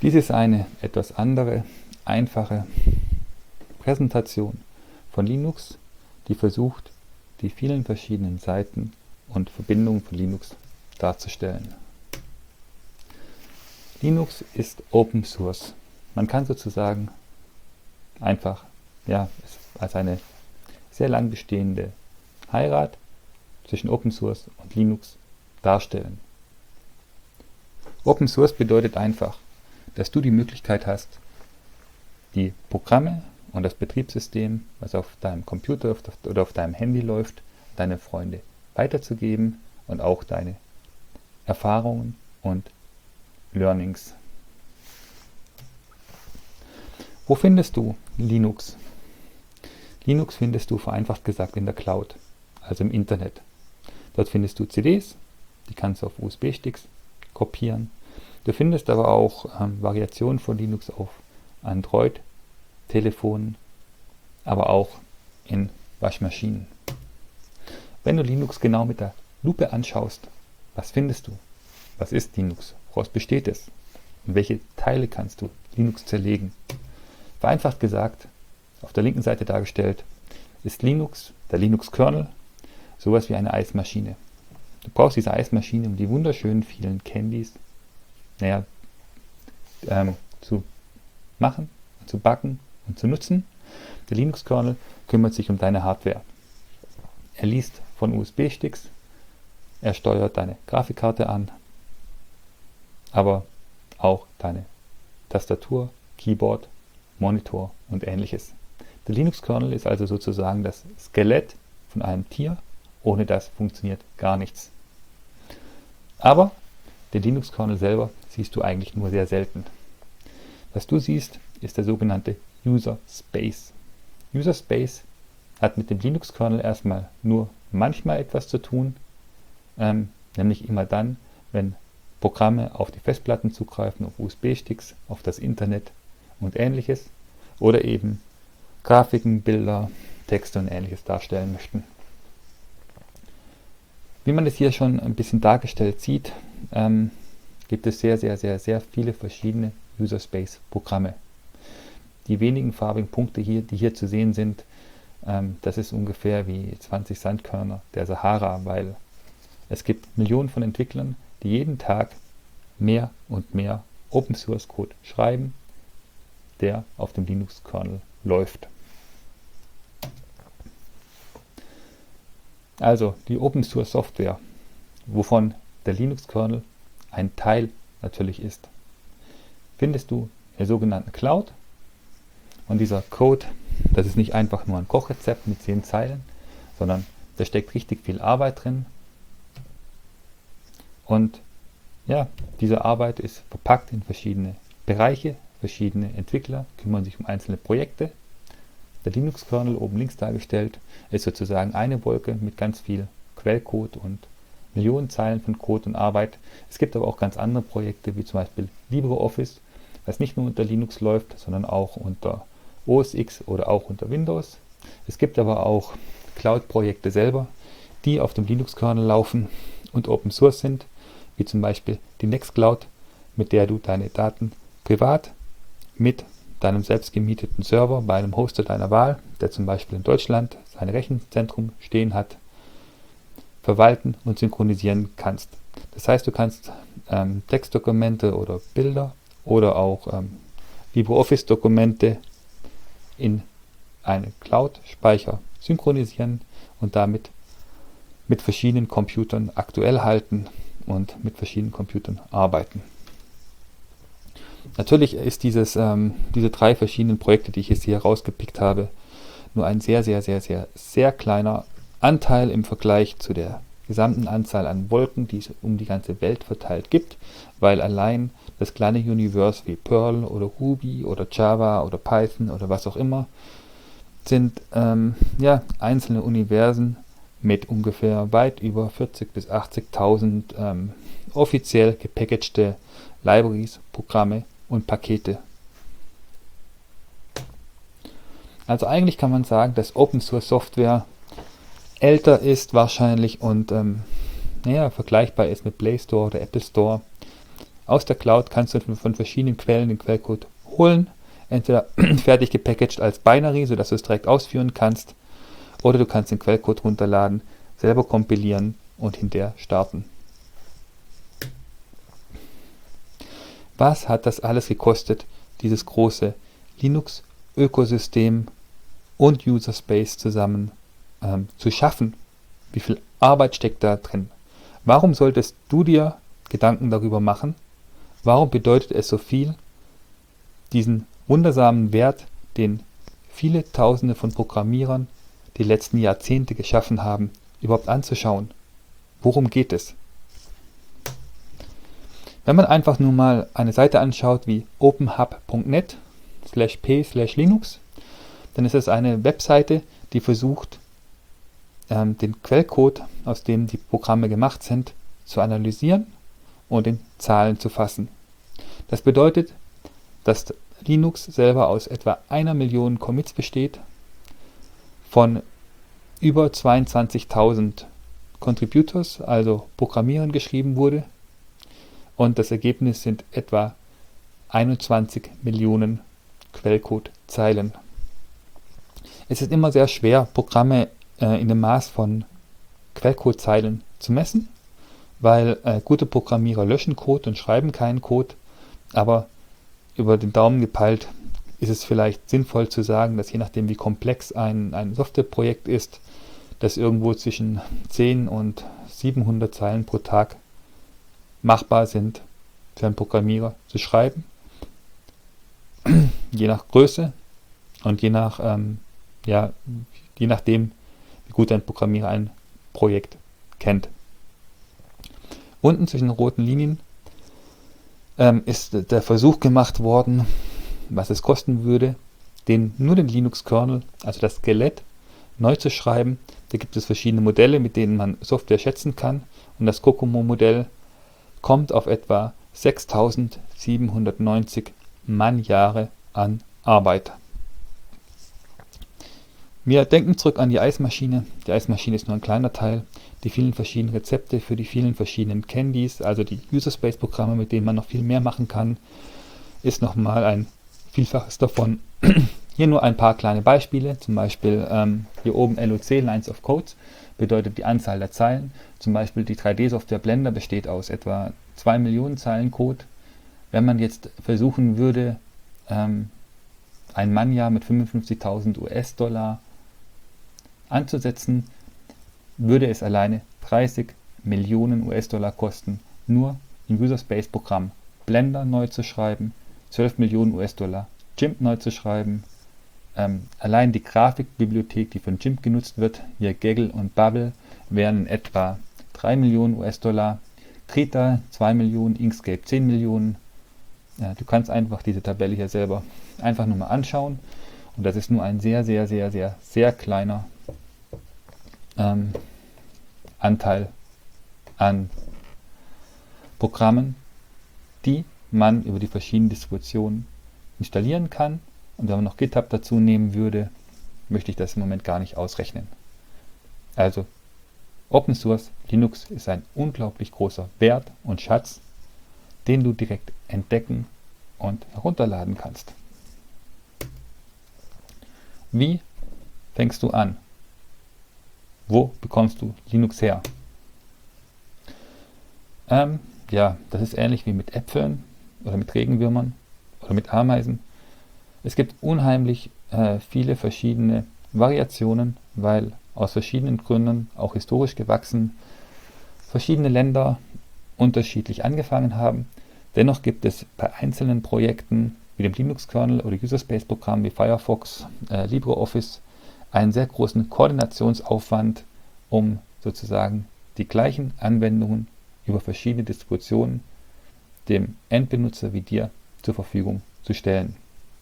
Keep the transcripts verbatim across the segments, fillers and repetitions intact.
Dies ist eine etwas andere, einfache Präsentation von Linux, die versucht, die vielen verschiedenen Seiten und Verbindungen von Linux darzustellen. Linux ist Open Source. Man kann sozusagen einfach ja, es als eine sehr lang bestehende Heirat zwischen Open Source und Linux darstellen. Open Source bedeutet einfach, dass du die Möglichkeit hast, die Programme und das Betriebssystem, was auf deinem Computer oder auf deinem Handy läuft, deine Freunde weiterzugeben und auch deine Erfahrungen und Learnings. Wo findest du Linux? Linux findest du vereinfacht gesagt in der Cloud, also im Internet. Dort findest du C Ds, die kannst du auf U S B-Sticks kopieren. Du findest aber auch ähm, Variationen von Linux auf Android-Telefonen, aber auch in Waschmaschinen. Wenn du Linux genau mit der Lupe anschaust, was findest du? Was ist Linux? Woraus besteht es? Und welche Teile kannst du Linux zerlegen? Vereinfacht gesagt, auf der linken Seite dargestellt, ist Linux, der Linux-Kernel, sowas wie eine Eismaschine. Du brauchst diese Eismaschine, um die wunderschönen vielen Candies naja, ähm, zu machen, zu backen und zu nutzen. Der Linux-Kernel kümmert sich um deine Hardware. Er liest von U S B-Sticks, er steuert deine Grafikkarte an, aber auch deine Tastatur, Keyboard, Monitor und ähnliches. Der Linux-Kernel ist also sozusagen das Skelett von einem Tier, ohne das funktioniert gar nichts. Aber den Linux-Kernel selber siehst du eigentlich nur sehr selten. Was du siehst, ist der sogenannte User Space. User Space hat mit dem Linux-Kernel erstmal nur manchmal etwas zu tun, ähm, nämlich immer dann, wenn Programme auf die Festplatten zugreifen, auf U S B-Sticks, auf das Internet und ähnliches oder eben Grafiken, Bilder, Texte und ähnliches darstellen möchten. Wie man es hier schon ein bisschen dargestellt sieht, ähm, gibt es sehr, sehr, sehr, sehr viele verschiedene User Space Programme. Die wenigen farbigen Punkte hier, die hier zu sehen sind, ähm, das ist ungefähr wie zwanzig Sandkörner der Sahara, weil es gibt Millionen von Entwicklern, die jeden Tag mehr und mehr Open Source Code schreiben, der auf dem Linux-Kernel läuft. Also die Open Source Software, wovon der Linux-Kernel ein Teil natürlich ist, findest du in der sogenannten Cloud. Und dieser Code, das ist nicht einfach nur ein Kochrezept mit zehn Zeilen, sondern da steckt richtig viel Arbeit drin. Und ja, diese Arbeit ist verpackt in verschiedene Bereiche, verschiedene Entwickler kümmern sich um einzelne Projekte. Der Linux-Kernel oben links dargestellt ist sozusagen eine Wolke mit ganz viel Quellcode und Millionen Zeilen von Code und Arbeit. Es gibt aber auch ganz andere Projekte, wie zum Beispiel LibreOffice, was nicht nur unter Linux läuft, sondern auch unter O S X oder auch unter Windows. Es gibt aber auch Cloud-Projekte selber, die auf dem Linux-Kernel laufen und Open Source sind, wie zum Beispiel die Nextcloud, mit der du deine Daten privat mit deinem selbst gemieteten Server bei einem Hoster deiner Wahl, der zum Beispiel in Deutschland sein Rechenzentrum stehen hat, verwalten und synchronisieren kannst. Das heißt, du kannst ähm, Textdokumente oder Bilder oder auch ähm, LibreOffice-Dokumente in einen Cloud-Speicher synchronisieren und damit mit verschiedenen Computern aktuell halten und mit verschiedenen Computern arbeiten. Natürlich ist dieses, ähm, diese drei verschiedenen Projekte, die ich jetzt hier rausgepickt habe, nur ein sehr, sehr, sehr, sehr, sehr kleiner Anteil im Vergleich zu der gesamten Anzahl an Wolken, die es um die ganze Welt verteilt gibt, weil allein das kleine Universe wie Perl oder Ruby oder Java oder Python oder was auch immer sind ähm, ja, einzelne Universen mit ungefähr weit über vierzigtausend bis achtzigtausend ähm, offiziell gepackagte Libraries, Programme und Pakete. Also eigentlich kann man sagen, dass Open Source Software älter ist wahrscheinlich und ähm, naja, vergleichbar ist mit Play Store oder Apple Store. Aus der Cloud kannst du von verschiedenen Quellen den Quellcode holen, entweder fertig gepackaged als Binary, sodass du es direkt ausführen kannst, oder du kannst den Quellcode runterladen, selber kompilieren und hinterher starten. Was hat das alles gekostet, dieses große Linux-Ökosystem und User Space zusammen ähm, zu schaffen? Wie viel Arbeit steckt da drin? Warum solltest du dir Gedanken darüber machen? Warum bedeutet es so viel, diesen wundersamen Wert, den viele Tausende von Programmierern die letzten Jahrzehnte geschaffen haben, überhaupt anzuschauen? Worum geht es? Wenn man einfach nur mal eine Seite anschaut wie openhub punkt net slash p slash linux, dann ist es eine Webseite, die versucht, ähm, den Quellcode, aus dem die Programme gemacht sind, zu analysieren und in Zahlen zu fassen. Das bedeutet, dass Linux selber aus etwa einer Million Commits besteht, von über zweiundzwanzigtausend Contributors, also Programmierern, geschrieben wurde, und das Ergebnis sind etwa einundzwanzig Millionen Quellcode-Zeilen. Es ist immer sehr schwer, Programme äh, in dem Maß von Quellcode-Zeilen zu messen, weil äh, gute Programmierer löschen Code und schreiben keinen Code, aber über den Daumen gepeilt ist es vielleicht sinnvoll zu sagen, dass je nachdem, wie komplex ein, ein Softwareprojekt ist, dass irgendwo zwischen zehn und siebenhundert Zeilen pro Tag machbar sind für einen Programmierer zu schreiben, je nach Größe und je nach ähm, ja, je nachdem, wie gut ein Programmierer ein Projekt kennt. Unten zwischen den roten Linien ähm, ist der Versuch gemacht worden, was es kosten würde, den, nur den Linux-Kernel, also das Skelett, neu zu schreiben. Da gibt es verschiedene Modelle, mit denen man Software schätzen kann, und das Kokomo-Modell kommt auf etwa sechstausendsiebenhundertneunzig Mannjahre an Arbeit. Wir denken zurück an die Eismaschine. Die Eismaschine ist nur ein kleiner Teil. Die vielen verschiedenen Rezepte für die vielen verschiedenen Candies, also die User Space Programme, mit denen man noch viel mehr machen kann, ist nochmal ein Vielfaches davon. Hier nur ein paar kleine Beispiele. Zum Beispiel ähm, hier oben L O C, Lines of Codes, bedeutet die Anzahl der Zeilen. Zum Beispiel die drei D-Software Blender besteht aus etwa zwei Millionen Zeilen Code. Wenn man jetzt versuchen würde, ähm, ein Mannjahr mit fünfundfünfzigtausend U S-Dollar anzusetzen, würde es alleine dreißig Millionen U S-Dollar kosten, nur im User Space Programm Blender neu zu schreiben, zwölf Millionen U S-Dollar GIMP neu zu schreiben. Ähm, allein die Grafikbibliothek, die von GIMP genutzt wird, hier Gaggle und Bubble, wären etwa drei Millionen U S-Dollar, Krita zwei Millionen, Inkscape zehn Millionen. Ja, du kannst einfach diese Tabelle hier selber einfach nur mal anschauen, und das ist nur ein sehr, sehr, sehr, sehr, sehr kleiner ähm, Anteil an Programmen, die man über die verschiedenen Distributionen installieren kann. Und wenn man noch GitHub dazu nehmen würde, möchte ich das im Moment gar nicht ausrechnen. Also Open Source Linux ist ein unglaublich großer Wert und Schatz, den du direkt entdecken und herunterladen kannst. Wie fängst du an? Wo bekommst du Linux her? Ähm, ja, das ist ähnlich wie mit Äpfeln oder mit Regenwürmern oder mit Ameisen. Es gibt unheimlich äh, viele verschiedene Variationen, weil aus verschiedenen Gründen, auch historisch gewachsen, verschiedene Länder unterschiedlich angefangen haben. Dennoch gibt es bei einzelnen Projekten wie dem Linux-Kernel oder User Space-Programm wie Firefox, äh, LibreOffice einen sehr großen Koordinationsaufwand, um sozusagen die gleichen Anwendungen über verschiedene Distributionen dem Endbenutzer wie dir zur Verfügung zu stellen.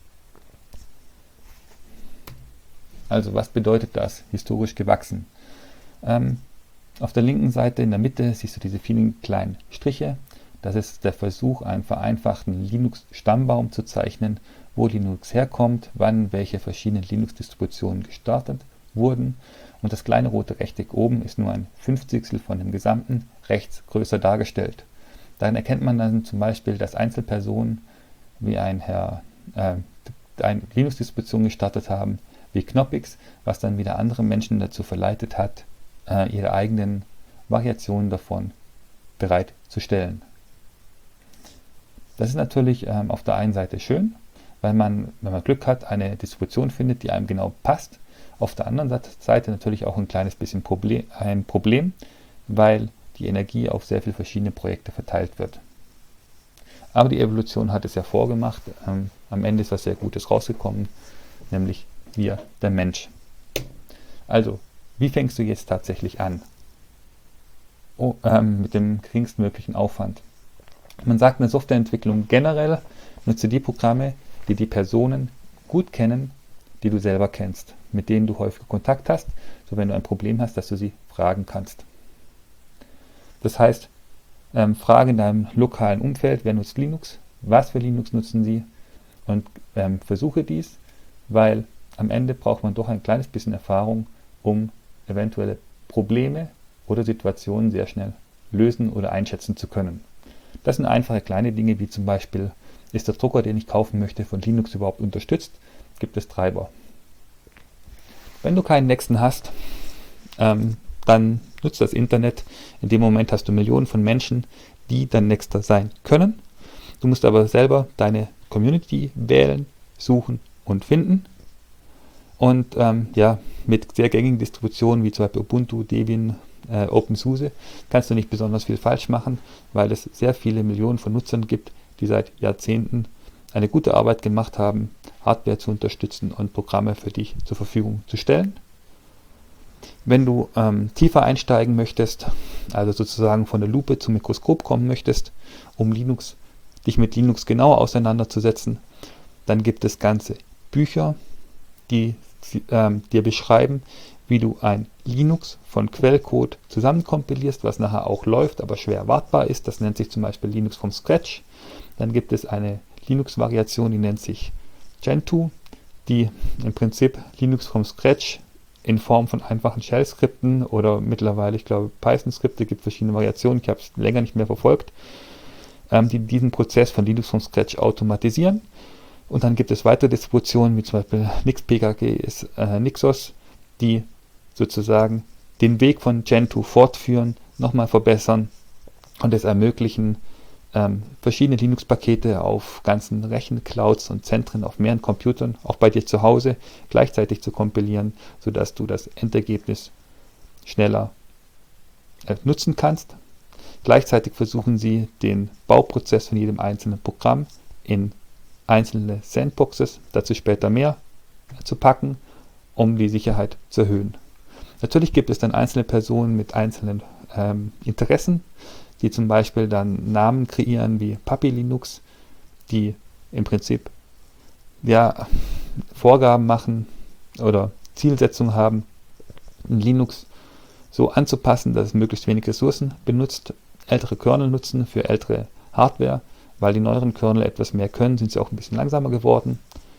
Also was bedeutet das, historisch gewachsen? Ähm, auf der linken Seite in der Mitte siehst du diese vielen kleinen Striche. Das ist der Versuch, einen vereinfachten Linux-Stammbaum zu zeichnen, wo Linux herkommt, wann welche verschiedenen Linux-Distributionen gestartet wurden. Und das kleine rote Rechteck oben ist nur ein Fünfzigstel von dem gesamten, rechts größer dargestellt. Daran erkennt man dann zum Beispiel, dass Einzelpersonen wie ein Herr äh, eine Linux-Distribution gestartet haben, wie Knoppix, was dann wieder andere Menschen dazu verleitet hat, äh, ihre eigenen Variationen davon bereitzustellen. Das ist natürlich ähm, auf der einen Seite schön, weil man, wenn man Glück hat, eine Distribution findet, die einem genau passt. Auf der anderen Seite natürlich auch ein kleines bisschen Problem, ein Problem, weil die Energie auf sehr viele verschiedene Projekte verteilt wird. Aber die Evolution hat es ja vorgemacht. Ähm, am Ende ist was sehr Gutes rausgekommen, nämlich wir, der Mensch. Also, wie fängst du jetzt tatsächlich an? Oh, ähm, mit dem geringstmöglichen Aufwand. Man sagt in der Softwareentwicklung generell, nutze die Programme, die die Personen gut kennen, die du selber kennst, mit denen du häufig Kontakt hast, so wenn du ein Problem hast, dass du sie fragen kannst. Das heißt, ähm, frage in deinem lokalen Umfeld, wer nutzt Linux, was für Linux nutzen sie und ähm, versuche dies, weil am Ende braucht man doch ein kleines bisschen Erfahrung, um eventuelle Probleme oder Situationen sehr schnell lösen oder einschätzen zu können. Das sind einfache kleine Dinge, wie zum Beispiel, ist der Drucker, den ich kaufen möchte, von Linux überhaupt unterstützt? Gibt es Treiber? Wenn du keinen Nächsten hast, ähm, dann nutzt das Internet. In dem Moment hast du Millionen von Menschen, die dein Nächster sein können. Du musst aber selber deine Community wählen, suchen und finden. Und ähm, ja, mit sehr gängigen Distributionen wie zum Beispiel Ubuntu, Debian, äh, OpenSUSE kannst du nicht besonders viel falsch machen, weil es sehr viele Millionen von Nutzern gibt, die seit Jahrzehnten eine gute Arbeit gemacht haben, Hardware zu unterstützen und Programme für dich zur Verfügung zu stellen. Wenn du ähm, tiefer einsteigen möchtest, also sozusagen von der Lupe zum Mikroskop kommen möchtest, um Linux, dich mit Linux genauer auseinanderzusetzen, dann gibt es ganze Bücher, die ähm, dir beschreiben, wie du ein Linux von Quellcode zusammenkompilierst, was nachher auch läuft, aber schwer wartbar ist. Das nennt sich zum Beispiel Linux from Scratch. Dann gibt es eine Linux-Variation, die nennt sich Gentoo, die im Prinzip Linux from Scratch in Form von einfachen Shell-Skripten oder mittlerweile, ich glaube, Python-Skripte, gibt verschiedene Variationen, ich habe es länger nicht mehr verfolgt, ähm, die diesen Prozess von Linux from Scratch automatisieren. Und dann gibt es weitere Distributionen, wie zum Beispiel NixPKG ist äh, Nixos, die sozusagen den Weg von Gentoo fortführen, nochmal verbessern und es ermöglichen, ähm, verschiedene Linux-Pakete auf ganzen Rechenclouds und Zentren auf mehreren Computern, auch bei dir zu Hause, gleichzeitig zu kompilieren, sodass du das Endergebnis schneller äh, nutzen kannst. Gleichzeitig versuchen sie, den Bauprozess von jedem einzelnen Programm in einzelne Sandboxes, dazu später mehr, äh, zu packen, um die Sicherheit zu erhöhen. Natürlich gibt es dann einzelne Personen mit einzelnen ähm, Interessen, die zum Beispiel dann Namen kreieren wie Puppy Linux, die im Prinzip ja, Vorgaben machen oder Zielsetzungen haben, Linux so anzupassen, dass es möglichst wenig Ressourcen benutzt, ältere Kernel nutzen für ältere Hardware, weil die neueren Kernel etwas mehr können, sind sie auch ein bisschen langsamer geworden.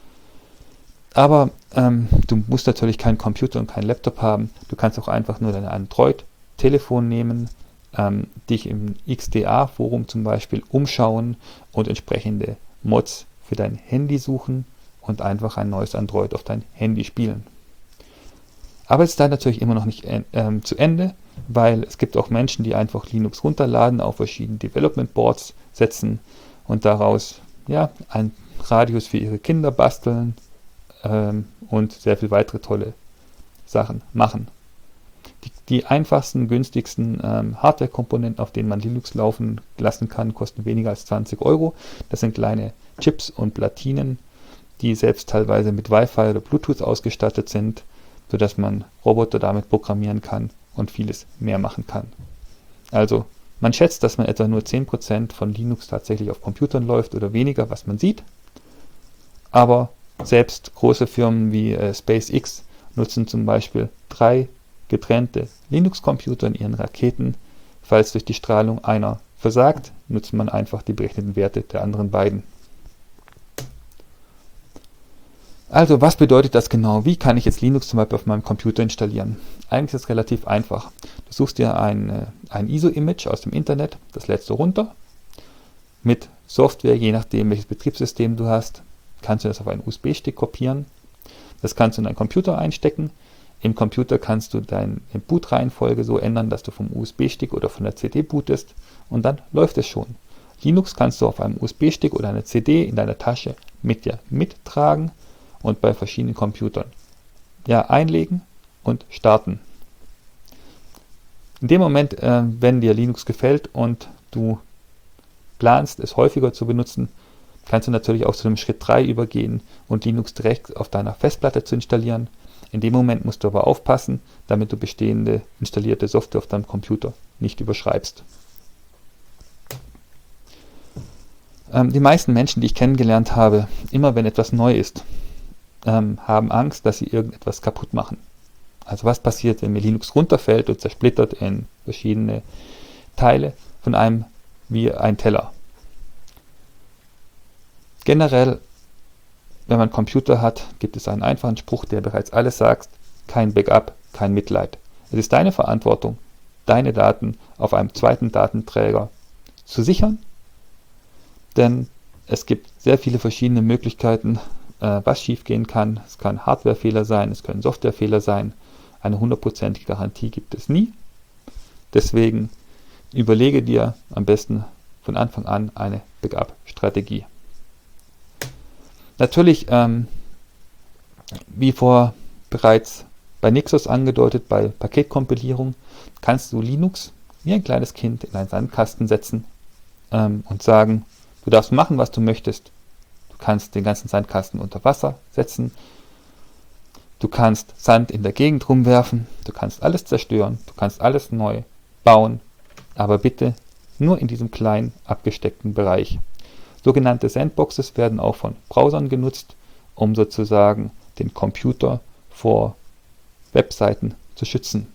Aber ähm, du musst natürlich keinen Computer und keinen Laptop haben. Du kannst auch einfach nur dein Android-Telefon nehmen, ähm, dich im X D A-Forum zum Beispiel umschauen und entsprechende Mods für dein Handy suchen und einfach ein neues Android auf dein Handy spielen. Aber es ist da natürlich immer noch nicht äh, zu Ende, weil es gibt auch Menschen, die einfach Linux runterladen, auf verschiedene Development Boards setzen und daraus ja, einen Radius für ihre Kinder basteln ähm, und sehr viele weitere tolle Sachen machen. Die, die einfachsten, günstigsten ähm, Hardware-Komponenten, auf denen man Linux laufen lassen kann, kosten weniger als zwanzig Euro. Das sind kleine Chips und Platinen, die selbst teilweise mit Wi-Fi oder Bluetooth ausgestattet sind, sodass man Roboter damit programmieren kann und vieles mehr machen kann. Also man schätzt, dass man etwa nur zehn Prozent von Linux tatsächlich auf Computern läuft oder weniger, was man sieht. Aber selbst große Firmen wie äh, SpaceX nutzen zum Beispiel drei getrennte Linux-Computer in ihren Raketen. Falls durch die Strahlung einer versagt, nutzt man einfach die berechneten Werte der anderen beiden. Also, was bedeutet das genau? Wie kann ich jetzt Linux zum Beispiel auf meinem Computer installieren? Eigentlich ist es relativ einfach. Du suchst dir ein, ein I S O-Image aus dem Internet, das lädst du runter, mit Software, je nachdem welches Betriebssystem du hast, kannst du das auf einen U S B-Stick kopieren. Das kannst du in deinen Computer einstecken. Im Computer kannst du deine Bootreihenfolge so ändern, dass du vom U S B-Stick oder von der C D bootest und dann läuft es schon. Linux kannst du auf einem U S B-Stick oder einer C D in deiner Tasche mit dir mittragen und bei verschiedenen Computern ja, einlegen und starten. In dem Moment, äh, wenn dir Linux gefällt und du planst, es häufiger zu benutzen, kannst du natürlich auch zu dem Schritt drei übergehen und Linux direkt auf deiner Festplatte zu installieren. In dem Moment musst du aber aufpassen, damit du bestehende installierte Software auf deinem Computer nicht überschreibst. Ähm, die meisten Menschen, die ich kennengelernt habe, immer wenn etwas neu ist, ähm, haben Angst, dass sie irgendetwas kaputt machen. Also was passiert, wenn mir Linux runterfällt und zersplittert in verschiedene Teile von einem wie ein Teller. Generell, wenn man einen Computer hat, gibt es einen einfachen Spruch, der bereits alles sagt: kein Backup, kein Mitleid. Es ist deine Verantwortung, deine Daten auf einem zweiten Datenträger zu sichern, denn es gibt sehr viele verschiedene Möglichkeiten, äh, was schiefgehen kann. Es kann Hardwarefehler sein, es können Softwarefehler sein. Eine hundertprozentige Garantie gibt es nie. Deswegen überlege dir am besten von Anfang an eine Backup-Strategie. Natürlich, ähm, wie vor bereits bei Nixos angedeutet, bei Paketkompilierung, kannst du Linux wie ein kleines Kind in einen Sandkasten setzen ähm, und sagen, du darfst machen, was du möchtest. Du kannst den ganzen Sandkasten unter Wasser setzen. Du kannst Sand in der Gegend rumwerfen. Du kannst alles zerstören. Du kannst alles neu bauen. Aber bitte nur in diesem kleinen, abgesteckten Bereich. Sogenannte Sandboxes werden auch von Browsern genutzt, um sozusagen den Computer vor Webseiten zu schützen.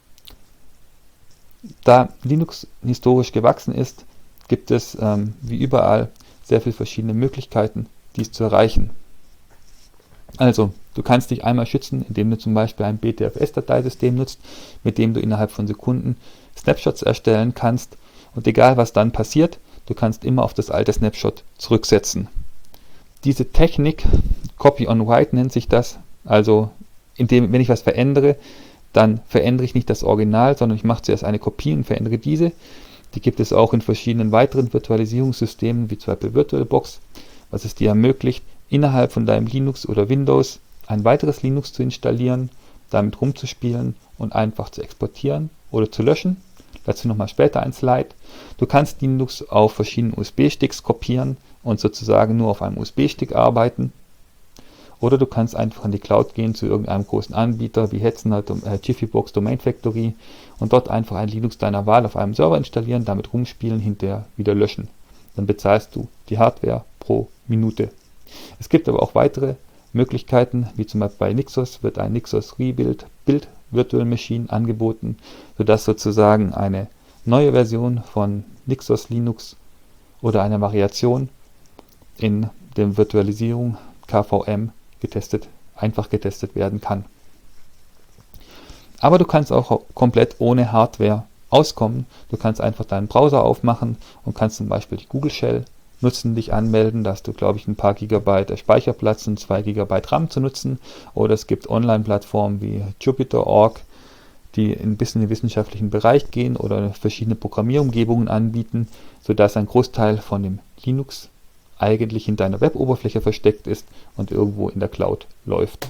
Da Linux historisch gewachsen ist, gibt es ähm, wie überall sehr viele verschiedene Möglichkeiten, dies zu erreichen. Also, du kannst dich einmal schützen, indem du zum Beispiel ein B T F S-Dateisystem nutzt, mit dem du innerhalb von Sekunden Snapshots erstellen kannst. Und egal was dann passiert, du kannst immer auf das alte Snapshot zurücksetzen. Diese Technik, Copy on Write nennt sich das, also indem, wenn ich was verändere, dann verändere ich nicht das Original, sondern ich mache zuerst eine Kopie und verändere diese. Die gibt es auch in verschiedenen weiteren Virtualisierungssystemen, wie zum Beispiel VirtualBox, was es dir ermöglicht, innerhalb von deinem Linux oder Windows ein weiteres Linux zu installieren, damit rumzuspielen und einfach zu exportieren oder zu löschen. Dazu nochmal später ein Slide. Du kannst Linux auf verschiedenen U S B-Sticks kopieren und sozusagen nur auf einem U S B-Stick arbeiten. Oder du kannst einfach in die Cloud gehen zu irgendeinem großen Anbieter wie Hetzner, äh, Jiffybox, Domain Factory und dort einfach ein Linux deiner Wahl auf einem Server installieren, damit rumspielen, hinterher wieder löschen. Dann bezahlst du die Hardware pro Minute. Es gibt aber auch weitere Möglichkeiten, wie zum Beispiel bei Nixos wird ein Nixos Rebuild Build Virtual Machine angeboten, sodass sozusagen eine neue Version von Nixos Linux oder eine Variation in der Virtualisierung K V M getestet, einfach getestet werden kann. Aber du kannst auch komplett ohne Hardware auskommen. Du kannst einfach deinen Browser aufmachen und kannst zum Beispiel die Google Shell nutzen, dich anmelden, da hast du, glaube ich, ein paar Gigabyte Speicherplatz und zwei Gigabyte RAM zu nutzen. Oder es gibt Online-Plattformen wie Jupyter Punkt org, die ein bisschen in den wissenschaftlichen Bereich gehen oder verschiedene Programmierumgebungen anbieten, sodass ein Großteil von dem Linux eigentlich in deiner Web-Oberfläche versteckt ist und irgendwo in der Cloud läuft.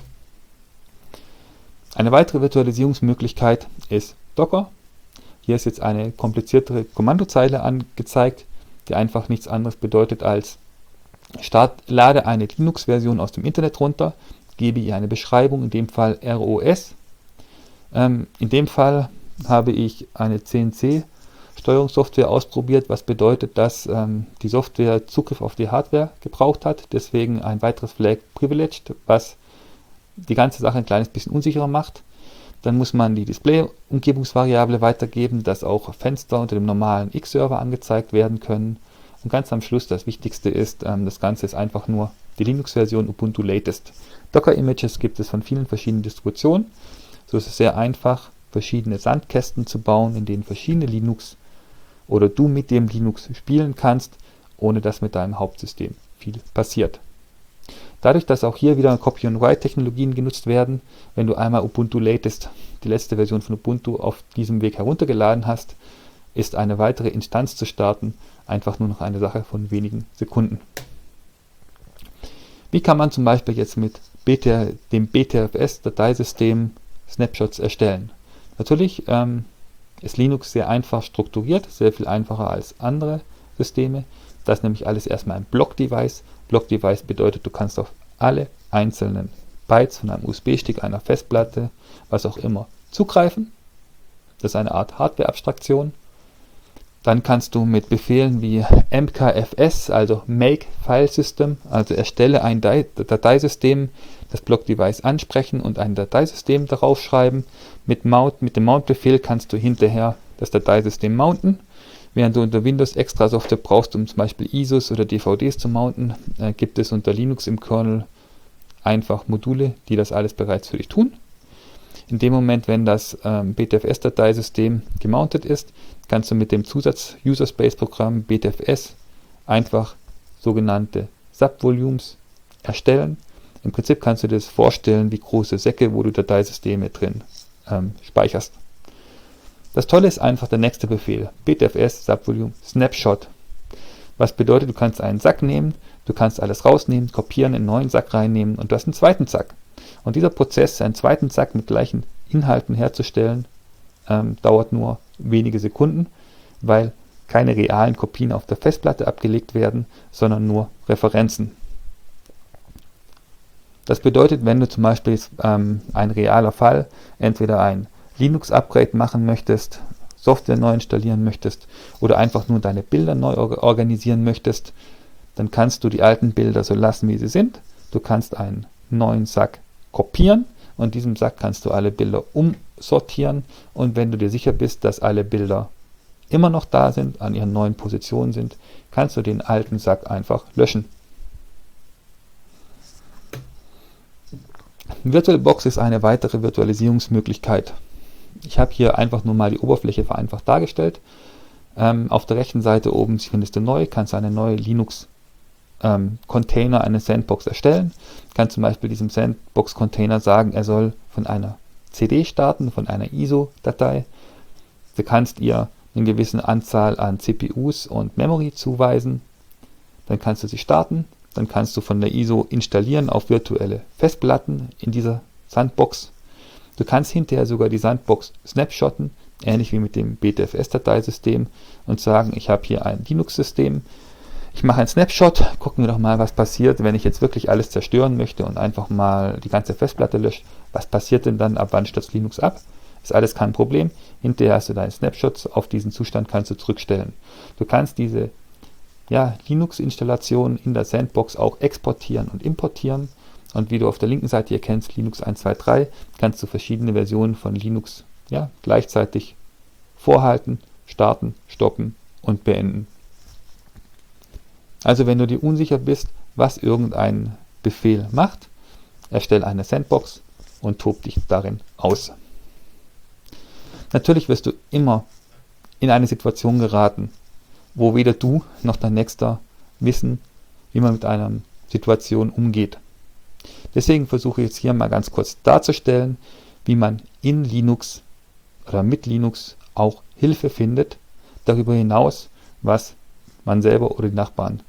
Eine weitere Virtualisierungsmöglichkeit ist Docker. Hier ist jetzt eine kompliziertere Kommandozeile angezeigt, die einfach nichts anderes bedeutet als Start, lade eine Linux-Version aus dem Internet runter, gebe ihr eine Beschreibung, in dem Fall R O S. Ähm, in dem Fall habe ich eine C N C-Steuerungssoftware ausprobiert, was bedeutet, dass ähm, die Software Zugriff auf die Hardware gebraucht hat, deswegen ein weiteres Flag Privileged, was die ganze Sache ein kleines bisschen unsicherer macht. Dann muss man die Display-Umgebungsvariable weitergeben, dass auch Fenster unter dem normalen X-Server angezeigt werden können. Und ganz am Schluss, das Wichtigste ist, ähm, das Ganze ist einfach nur die Linux-Version Ubuntu Latest. Docker-Images gibt es von vielen verschiedenen Distributionen. So ist es sehr einfach, verschiedene Sandkästen zu bauen, in denen verschiedene Linux oder du mit dem Linux spielen kannst ohne dass mit deinem Hauptsystem viel passiert. Dadurch, dass auch hier wieder Copy-and-Write-Technologien genutzt werden, wenn du einmal Ubuntu Latest, die letzte Version von Ubuntu, auf diesem Weg heruntergeladen hast, ist eine weitere Instanz zu starten einfach nur noch eine Sache von wenigen Sekunden. Wie kann man zum Beispiel jetzt mit B T, dem B T F S-Dateisystem Snapshots erstellen? Natürlich ähm, ist Linux sehr einfach strukturiert, sehr viel einfacher als andere Systeme. Das ist nämlich alles erstmal ein Block-Device. Block-Device bedeutet, du kannst auf alle einzelnen Bytes von einem U S B-Stick, einer Festplatte, was auch immer, zugreifen. Das ist eine Art Hardware-Abstraktion. Dann kannst du mit Befehlen wie M K F S, also Make File System, also erstelle ein Dateisystem, das Block-Device ansprechen und ein Dateisystem darauf schreiben. Mit Mount, mit dem Mount-Befehl kannst du hinterher das Dateisystem mounten. Während du unter Windows extra Software brauchst, um zum Beispiel I S Os oder D V Ds zu mounten, äh, gibt es unter Linux im Kernel einfach Module, die das alles bereits für dich tun. In dem Moment, wenn das ähm, B T F S-Dateisystem gemountet ist, kannst du mit dem Zusatz-User-Space-Programm B T F S einfach sogenannte Subvolumes erstellen. Im Prinzip kannst du dir das vorstellen wie große Säcke, wo du Dateisysteme drin ähm, speicherst. Das Tolle ist einfach der nächste Befehl, B T F S Subvolume Snapshot. Was bedeutet, du kannst einen Sack nehmen, du kannst alles rausnehmen, kopieren, einen neuen Sack reinnehmen und du hast einen zweiten Sack. Und dieser Prozess, einen zweiten Sack mit gleichen Inhalten herzustellen, ähm, dauert nur wenige Sekunden, weil keine realen Kopien auf der Festplatte abgelegt werden, sondern nur Referenzen. Das bedeutet, wenn du zum Beispiel ähm, ein realer Fall, entweder ein Linux-Upgrade machen möchtest, Software neu installieren möchtest oder einfach nur deine Bilder neu organisieren möchtest, dann kannst du die alten Bilder so lassen, wie sie sind. Du kannst einen neuen Sack kopieren und in diesem Sack kannst du alle Bilder umsortieren und wenn du dir sicher bist, dass alle Bilder immer noch da sind, an ihren neuen Positionen sind, kannst du den alten Sack einfach löschen. VirtualBox ist eine weitere Virtualisierungsmöglichkeit. Ich habe hier einfach nur mal die Oberfläche vereinfacht dargestellt. Ähm, auf der rechten Seite oben findest du neu, kannst eine neue Linux ähm, Container, eine Sandbox erstellen. Kannst zum Beispiel diesem Sandbox Container sagen, er soll von einer C D starten, von einer I S O-Datei. Du kannst ihr eine gewisse Anzahl an C P Us und Memory zuweisen. Dann kannst du sie starten. Dann kannst du von der I S O installieren auf virtuelle Festplatten in dieser Sandbox. Du kannst hinterher sogar die Sandbox snapshotten, ähnlich wie mit dem B T F S-Dateisystem und sagen, ich habe hier ein Linux-System. Ich mache einen Snapshot, gucken wir doch mal, was passiert, wenn ich jetzt wirklich alles zerstören möchte und einfach mal die ganze Festplatte lösche. Was passiert denn dann, ab wann stürzt Linux ab? Ist alles kein Problem. Hinterher hast du deine Snapshots, auf diesen Zustand kannst du zurückstellen. Du kannst diese ja, Linux-Installation in der Sandbox auch exportieren und importieren. Und wie du auf der linken Seite hier kennst, Linux eins, zwei, drei, kannst du verschiedene Versionen von Linux ja, gleichzeitig vorhalten, starten, stoppen und beenden. Also wenn du dir unsicher bist, was irgendein Befehl macht, erstelle eine Sandbox und tob dich darin aus. Natürlich wirst du immer in eine Situation geraten, wo weder du noch dein Nächster wissen, wie man mit einer Situation umgeht. Deswegen versuche ich jetzt hier mal ganz kurz darzustellen, wie man in Linux oder mit Linux auch Hilfe findet, darüber hinaus, was man selber oder die Nachbarn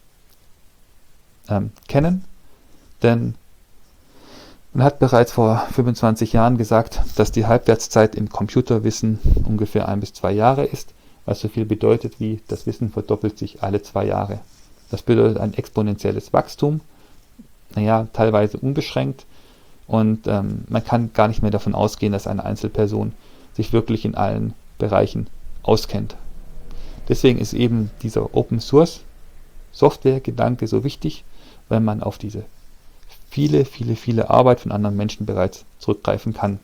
ähm, kennen. Denn man hat bereits vor fünfundzwanzig Jahren gesagt, dass die Halbwertszeit im Computerwissen ungefähr ein bis zwei Jahre ist, was so viel bedeutet wie das Wissen verdoppelt sich alle zwei Jahre. Das bedeutet ein exponentielles Wachstum, naja, teilweise unbeschränkt und ähm, man kann gar nicht mehr davon ausgehen, dass eine Einzelperson sich wirklich in allen Bereichen auskennt. Deswegen ist eben dieser Open Source Software Gedanke so wichtig, weil man auf diese viele, viele, viele Arbeit von anderen Menschen bereits zurückgreifen kann.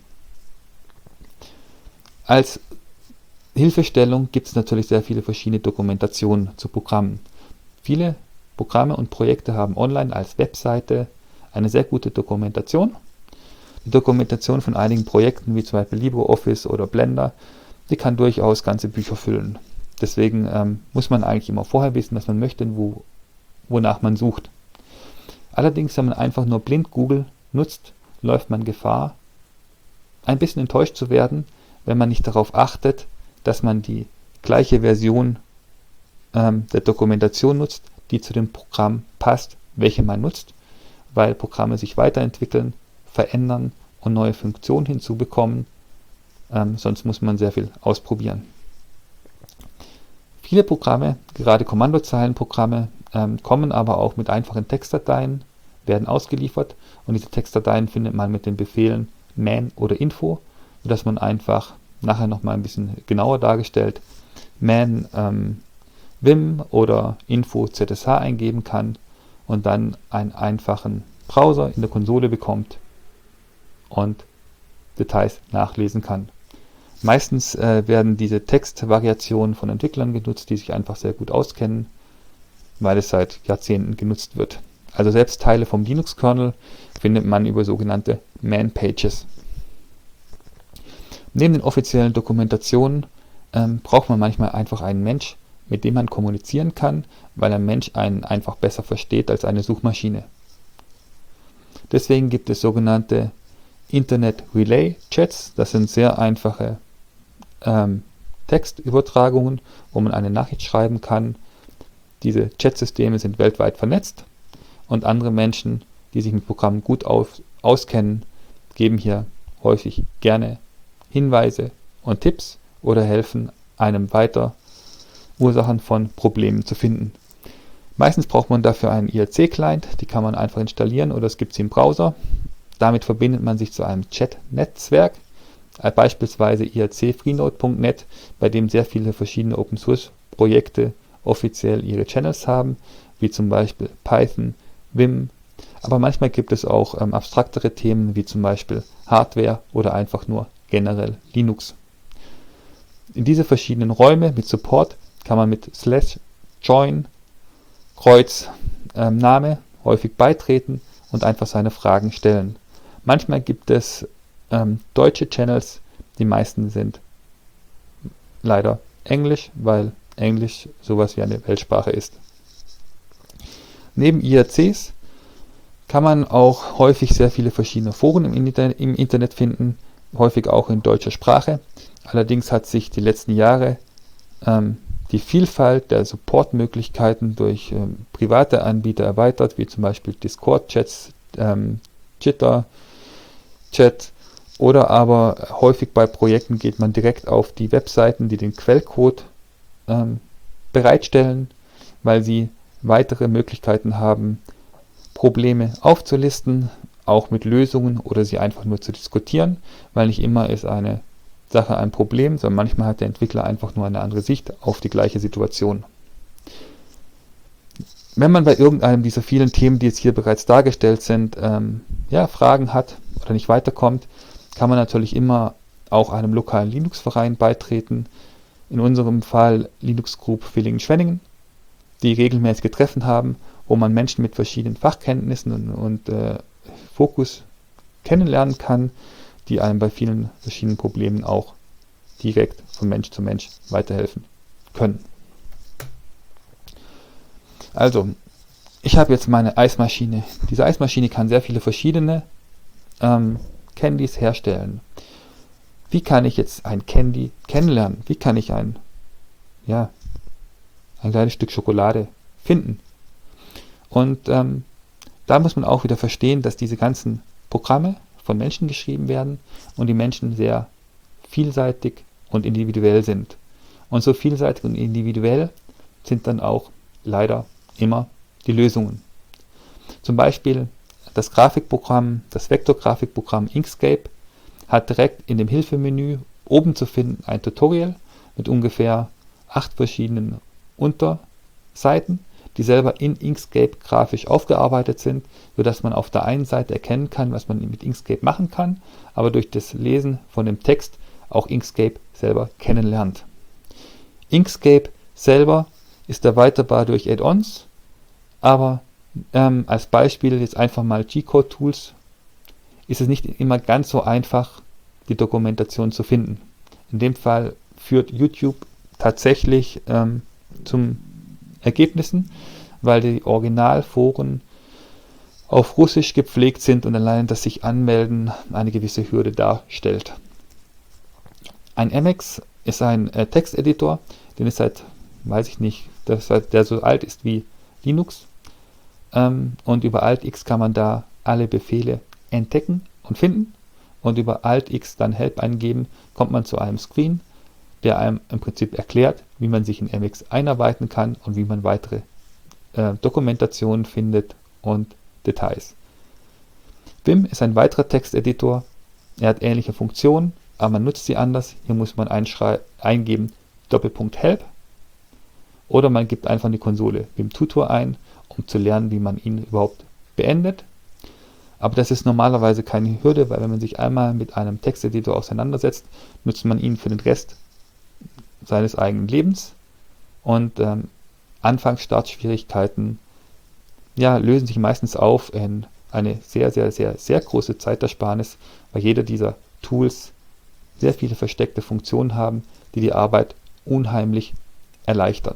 Als Hilfestellung gibt es natürlich sehr viele verschiedene Dokumentationen zu Programmen. Viele Programme und Projekte haben online als Webseite eine sehr gute Dokumentation. Die Dokumentation von einigen Projekten, wie zum Beispiel LibreOffice oder Blender, die kann durchaus ganze Bücher füllen. Deswegen ähm, muss man eigentlich immer vorher wissen, was man möchte und wo, wonach man sucht. Allerdings, wenn man einfach nur blind Google nutzt, läuft man Gefahr, ein bisschen enttäuscht zu werden, wenn man nicht darauf achtet, dass man die gleiche Version ähm, der Dokumentation nutzt, die zu dem Programm passt, welche man nutzt, weil Programme sich weiterentwickeln, verändern und neue Funktionen hinzubekommen. Ähm, sonst muss man sehr viel ausprobieren. Viele Programme, gerade Kommandozeilenprogramme, ähm, kommen aber auch mit einfachen Textdateien, werden ausgeliefert und diese Textdateien findet man mit den Befehlen man oder info, sodass man einfach nachher nochmal ein bisschen genauer dargestellt man ähm, vim oder info zsh eingeben kann und dann einen einfachen Browser in der Konsole bekommt und Details nachlesen kann. Meistens äh, werden diese Textvariationen von Entwicklern genutzt, die sich einfach sehr gut auskennen, weil es seit Jahrzehnten genutzt wird. Also selbst Teile vom Linux-Kernel findet man über sogenannte Man-Pages. Neben den offiziellen Dokumentationen ähm, braucht man manchmal einfach einen Mensch, mit dem man kommunizieren kann, weil ein Mensch einen einfach besser versteht als eine Suchmaschine. Deswegen gibt es sogenannte Internet Relay Chats. Das sind sehr einfache ähm, Textübertragungen, wo man eine Nachricht schreiben kann. Diese Chatsysteme sind weltweit vernetzt und andere Menschen, die sich mit Programmen gut auf, auskennen, geben hier häufig gerne Hinweise und Tipps oder helfen einem weiter, Ursachen von Problemen zu finden. Meistens braucht man dafür einen I R C-Client, die kann man einfach installieren oder es gibt sie im Browser. Damit verbindet man sich zu einem Chat-Netzwerk, beispielsweise I R C Freenode Punkt net, bei dem sehr viele verschiedene Open-Source-Projekte offiziell ihre Channels haben, wie zum Beispiel Python, Vim, aber manchmal gibt es auch ähm, abstraktere Themen, wie zum Beispiel Hardware oder einfach nur generell Linux. In diese verschiedenen Räume mit Support kann man mit slash join Kreuz ähm, Name häufig beitreten und einfach seine Fragen stellen. Manchmal gibt es ähm, deutsche Channels, die meisten sind leider Englisch, weil Englisch sowas wie eine Weltsprache ist. Neben I R Cs kann man auch häufig sehr viele verschiedene Foren im Internet, im Internet finden, häufig auch in deutscher Sprache. Allerdings hat sich die letzten Jahre ähm, die Vielfalt der Supportmöglichkeiten durch ähm, private Anbieter erweitert, wie zum Beispiel Discord-Chats, ähm, Jitter, Chat oder aber häufig bei Projekten geht man direkt auf die Webseiten, die den Quellcode ähm, bereitstellen, weil sie weitere Möglichkeiten haben, Probleme aufzulisten, auch mit Lösungen oder sie einfach nur zu diskutieren, weil nicht immer ist eine Sache ein Problem, sondern manchmal hat der Entwickler einfach nur eine andere Sicht auf die gleiche Situation. Wenn man bei irgendeinem dieser vielen Themen, die jetzt hier bereits dargestellt sind, ähm, ja, Fragen hat oder nicht weiterkommt, kann man natürlich immer auch einem lokalen Linux-Verein beitreten. In unserem Fall Linux Group Villingen-Schwenningen, die regelmäßige Treffen haben, wo man Menschen mit verschiedenen Fachkenntnissen und, und äh, Fokus kennenlernen kann, die einem bei vielen verschiedenen Problemen auch direkt von Mensch zu Mensch weiterhelfen können. Also, ich habe jetzt meine Eismaschine. Diese Eismaschine kann sehr viele verschiedene ähm, Candies herstellen. Wie kann ich jetzt ein Candy kennenlernen? Wie kann ich ein, ja, ein kleines Stück Schokolade finden? Und ähm, da muss man auch wieder verstehen, dass diese ganzen Programme von Menschen geschrieben werden und die Menschen sehr vielseitig und individuell sind. Und so vielseitig und individuell sind dann auch leider immer die Lösungen. Zum Beispiel das Grafikprogramm, das Vektorgrafikprogramm Inkscape hat direkt in dem Hilfemenü oben zu finden ein Tutorial mit ungefähr acht verschiedenen Unterseiten, die selber in Inkscape grafisch aufgearbeitet sind, sodass man auf der einen Seite erkennen kann, was man mit Inkscape machen kann, aber durch das Lesen von dem Text auch Inkscape selber kennenlernt. Inkscape selber ist erweiterbar durch Add-ons, aber ähm, als Beispiel jetzt einfach mal G-Code-Tools ist es nicht immer ganz so einfach, die Dokumentation zu finden. In dem Fall führt YouTube tatsächlich ähm, zum Ergebnissen, weil die Originalforen auf Russisch gepflegt sind und allein das sich anmelden eine gewisse Hürde darstellt. Ein Emacs ist ein äh, Texteditor, den es seit, weiß ich nicht, der, der so alt ist wie Linux. Ähm, und über Alt-X kann man da alle Befehle entdecken und finden. Und über Alt-X dann Help eingeben, kommt man zu einem Screen, der einem im Prinzip erklärt, wie man sich in Emacs einarbeiten kann und wie man weitere äh, Dokumentationen findet und Details. Vim ist ein weiterer Texteditor. Er hat ähnliche Funktionen, aber man nutzt sie anders. Hier muss man eingeben Doppelpunkt Help oder man gibt einfach in die Konsole Vim Tutor ein, um zu lernen, wie man ihn überhaupt beendet. Aber das ist normalerweise keine Hürde, weil wenn man sich einmal mit einem Texteditor auseinandersetzt, nutzt man ihn für den Rest seines eigenen Lebens. Und ähm, Anfangsstartschwierigkeiten ja, lösen sich meistens auf in eine sehr, sehr, sehr, sehr große Zeitersparnis, weil jeder dieser Tools sehr viele versteckte Funktionen haben, die die Arbeit unheimlich erleichtern.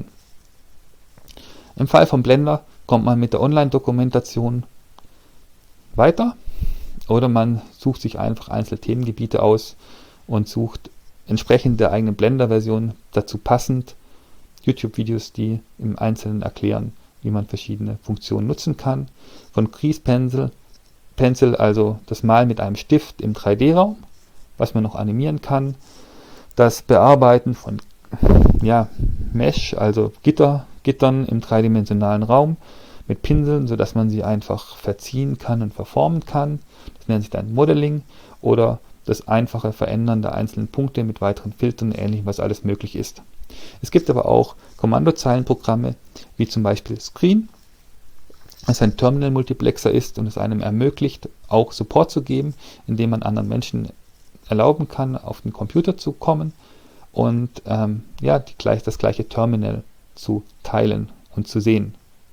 Im Fall von Blender kommt man mit der Online-Dokumentation weiter oder man sucht sich einfach einzelne Themengebiete aus und sucht entsprechend der eigenen Blender-Version dazu passend YouTube-Videos, die im Einzelnen erklären, wie man verschiedene Funktionen nutzen kann. Von Grease Pencil, Pencil, also das Malen mit einem Stift im drei D Raum, was man noch animieren kann. Das Bearbeiten von ja, Mesh, also Gitter, Gittern im dreidimensionalen Raum mit Pinseln, sodass man sie einfach verziehen kann und verformen kann. Das nennt sich dann Modeling oder das einfache Verändern der einzelnen Punkte mit weiteren Filtern, ähnlich was alles möglich ist. Es gibt aber auch Kommandozeilenprogramme, wie zum Beispiel Screen, das ein Terminal-Multiplexer ist und es einem ermöglicht, auch Support zu geben, indem man anderen Menschen erlauben kann, auf den Computer zu kommen und ähm, ja, die, gleich, das gleiche Terminal zu teilen und zu sehen.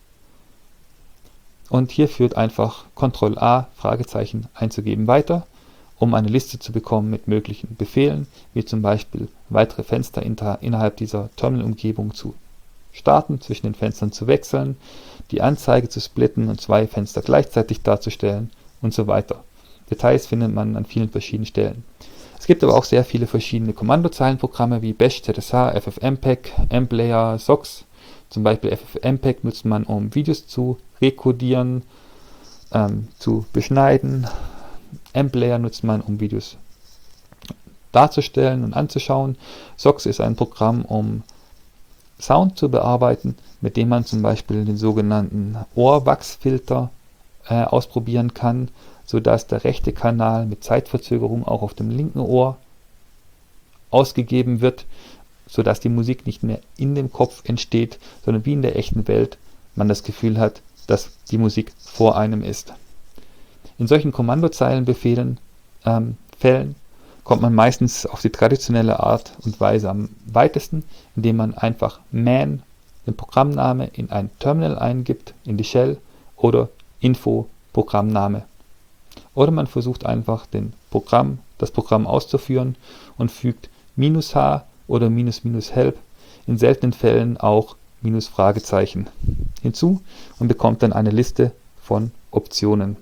Und hier führt einfach Control A Fragezeichen einzugeben weiter, um eine Liste zu bekommen mit möglichen Befehlen, wie zum Beispiel weitere Fenster innerhalb dieser Terminal-Umgebung zu starten, zwischen den Fenstern zu wechseln, die Anzeige zu splitten und zwei Fenster gleichzeitig darzustellen und so weiter. Details findet man an vielen verschiedenen Stellen. Es gibt aber auch sehr viele verschiedene Kommandozeilenprogramme wie Bash, Z S H, FFmpeg, MPlayer, S O X. Zum Beispiel FFmpeg nutzt man, um Videos zu rekodieren, ähm, zu beschneiden. MPlayer nutzt man, um Videos darzustellen und anzuschauen. S O X ist ein Programm, um Sound zu bearbeiten, mit dem man zum Beispiel den sogenannten Ohrwachsfilter äh, ausprobieren kann, sodass der rechte Kanal mit Zeitverzögerung auch auf dem linken Ohr ausgegeben wird, sodass die Musik nicht mehr in dem Kopf entsteht, sondern wie in der echten Welt man das Gefühl hat, dass die Musik vor einem ist. In solchen Kommandozeilenbefehlen, ähm, Fällen, kommt man meistens auf die traditionelle Art und Weise am weitesten, indem man einfach man, den Programmname, in ein Terminal eingibt, in die Shell oder Info, Programmname. Oder man versucht einfach den Programm, das Programm auszuführen und fügt minus H oder minus minus Help, in seltenen Fällen auch minus Fragezeichen hinzu und bekommt dann eine Liste von Optionen.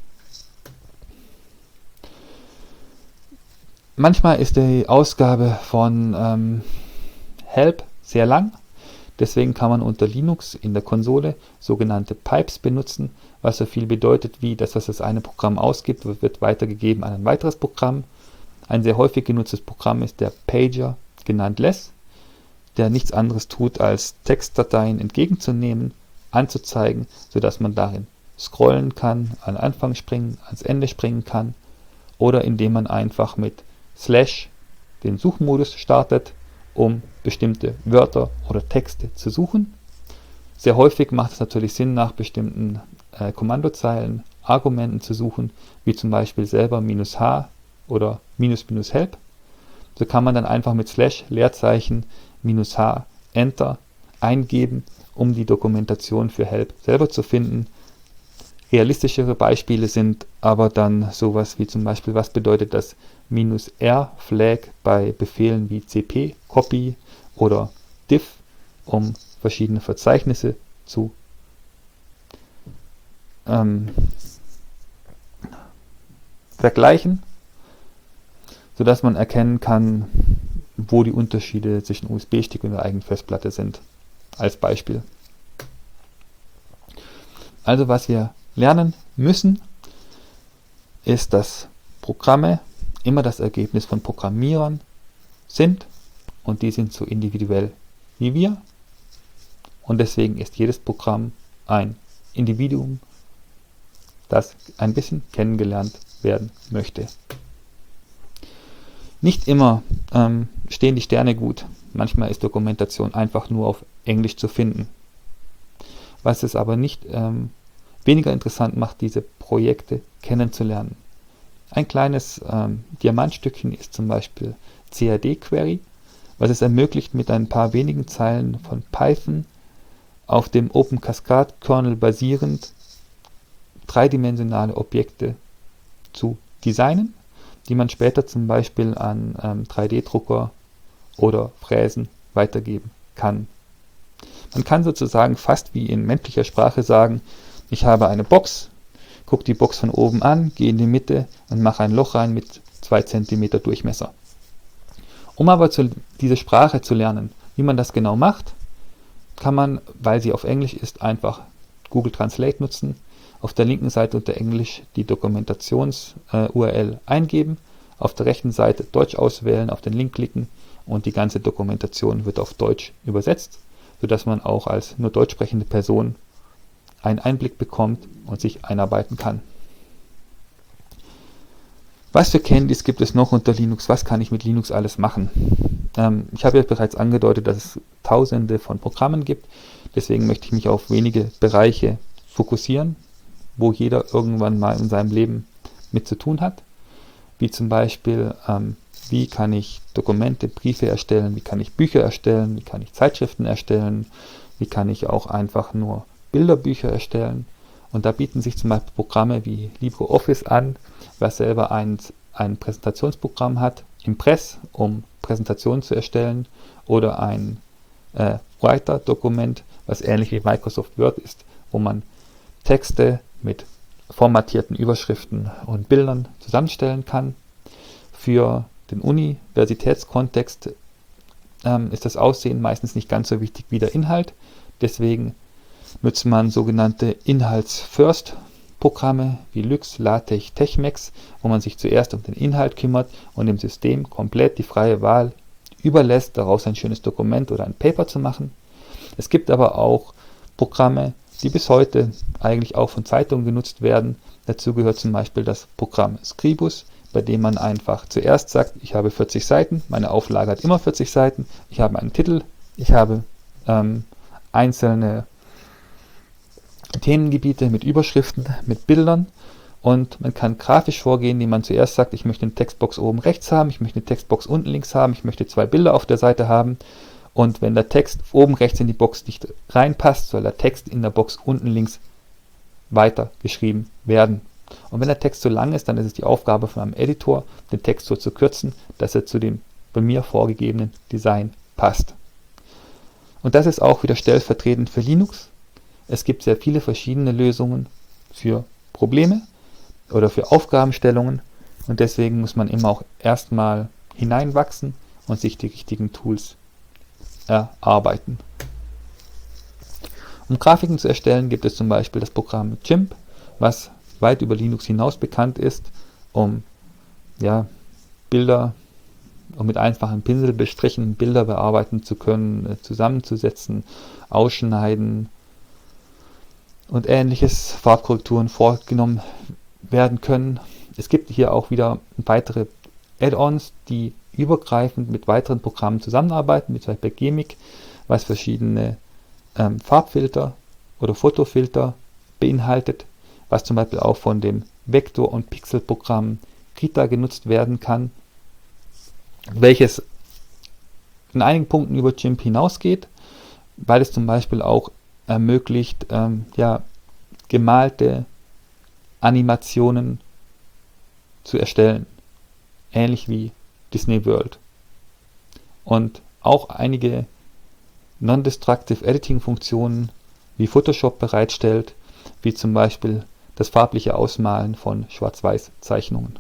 Manchmal ist die Ausgabe von ähm, Help sehr lang, deswegen kann man unter Linux in der Konsole sogenannte Pipes benutzen, was so viel bedeutet wie, dass das eine Programm ausgibt, wird weitergegeben an ein weiteres Programm. Ein sehr häufig genutztes Programm ist der Pager, genannt Less, der nichts anderes tut, als Textdateien entgegenzunehmen, anzuzeigen, sodass man darin scrollen kann, an den Anfang springen, ans Ende springen kann oder indem man einfach mit Slash den Suchmodus startet, um bestimmte Wörter oder Texte zu suchen. Sehr häufig macht es natürlich Sinn, nach bestimmten äh, Kommandozeilen Argumenten zu suchen, wie zum Beispiel selber minus H oder minus minus Help. So kann man dann einfach mit Slash Leerzeichen minus H Enter eingeben, um die Dokumentation für Help selber zu finden. Realistischere Beispiele sind aber dann sowas wie zum Beispiel, was bedeutet das minus R Flag bei Befehlen wie cp, Copy oder diff, um verschiedene Verzeichnisse zu ähm, vergleichen, sodass man erkennen kann, wo die Unterschiede zwischen U S B-Stick und der eigenen Festplatte sind. Als Beispiel. Also was wir lernen müssen, ist, dass Programme immer das Ergebnis von Programmierern sind und die sind so individuell wie wir. Und deswegen ist jedes Programm ein Individuum, das ein bisschen kennengelernt werden möchte. Nicht immer ähm, stehen die Sterne gut. Manchmal ist Dokumentation einfach nur auf Englisch zu finden. Was es aber nicht ähm, weniger interessant macht, diese Projekte kennenzulernen. Ein kleines ähm, Diamantstückchen ist zum Beispiel C A D-Query, was es ermöglicht, mit ein paar wenigen Zeilen von Python auf dem Open Cascade Kernel basierend dreidimensionale Objekte zu designen, die man später zum Beispiel an ähm, drei D-Drucker oder Fräsen weitergeben kann. Man kann sozusagen fast wie in menschlicher Sprache sagen, ich habe eine Box, gucke die Box von oben an, gehe in die Mitte und mache ein Loch rein mit zwei Zentimeter Durchmesser. Um aber zu, diese Sprache zu lernen, wie man das genau macht, kann man, weil sie auf Englisch ist, einfach Google Translate nutzen, auf der linken Seite unter Englisch die Dokumentations-U R L eingeben, auf der rechten Seite Deutsch auswählen, auf den Link klicken und die ganze Dokumentation wird auf Deutsch übersetzt, sodass man auch als nur deutsch sprechende Person einen Einblick bekommt und sich einarbeiten kann. Was für Candies gibt es noch unter Linux? Was kann ich mit Linux alles machen? Ähm, ich habe ja bereits angedeutet, dass es tausende von Programmen gibt. Deswegen möchte ich mich auf wenige Bereiche fokussieren, wo jeder irgendwann mal in seinem Leben mit zu tun hat. Wie zum Beispiel, ähm, wie kann ich Dokumente, Briefe erstellen, wie kann ich Bücher erstellen, wie kann ich Zeitschriften erstellen, wie kann ich auch einfach nur Bilderbücher erstellen. Und da bieten sich zum Beispiel Programme wie LibreOffice an, was selber ein, ein Präsentationsprogramm hat, Impress, um Präsentationen zu erstellen, oder ein äh, Writer-Dokument, was ähnlich wie Microsoft Word ist, wo man Texte mit formatierten Überschriften und Bildern zusammenstellen kann. Für den Universitätskontext ähm, ist das Aussehen meistens nicht ganz so wichtig wie der Inhalt. Deswegen nutzt man sogenannte Inhalts-First-Programme wie Lux, LaTeX, TechMex, wo man sich zuerst um den Inhalt kümmert und dem System komplett die freie Wahl überlässt, daraus ein schönes Dokument oder ein Paper zu machen. Es gibt aber auch Programme, die bis heute eigentlich auch von Zeitungen genutzt werden. Dazu gehört zum Beispiel das Programm Scribus, bei dem man einfach zuerst sagt, ich habe vierzig Seiten, meine Auflage hat immer vierzig Seiten, ich habe einen Titel, ich habe ähm, einzelne Themengebiete mit Überschriften, mit Bildern und man kann grafisch vorgehen, indem man zuerst sagt, ich möchte eine Textbox oben rechts haben, ich möchte eine Textbox unten links haben, ich möchte zwei Bilder auf der Seite haben und wenn der Text oben rechts in die Box nicht reinpasst, soll der Text in der Box unten links weiter geschrieben werden. Und wenn der Text zu lang ist, dann ist es die Aufgabe von einem Editor, den Text so zu kürzen, dass er zu dem bei mir vorgegebenen Design passt. Und das ist auch wieder stellvertretend für Linux. Es gibt sehr viele verschiedene Lösungen für Probleme oder für Aufgabenstellungen und deswegen muss man immer auch erstmal hineinwachsen und sich die richtigen Tools erarbeiten. Um Grafiken zu erstellen, gibt es zum Beispiel das Programm GIMP, was weit über Linux hinaus bekannt ist, um ja, Bilder um mit einfachen Pinselbestrichen Bilder bearbeiten zu können, zusammenzusetzen, ausschneiden und ähnliches, Farbkorrekturen vorgenommen werden können. Es gibt hier auch wieder weitere Add-ons, die übergreifend mit weiteren Programmen zusammenarbeiten, wie zum Beispiel Gemic, was verschiedene ähm, Farbfilter oder Fotofilter beinhaltet, was zum Beispiel auch von dem Vektor- und Pixelprogramm Krita genutzt werden kann, welches in einigen Punkten über GIMP hinausgeht, weil es zum Beispiel auch ermöglicht, ähm, ja, gemalte Animationen zu erstellen, ähnlich wie Disney World. Und auch einige Non-Destructive Editing-Funktionen wie Photoshop bereitstellt, wie zum Beispiel das farbliche Ausmalen von Schwarz-Weiß-Zeichnungen.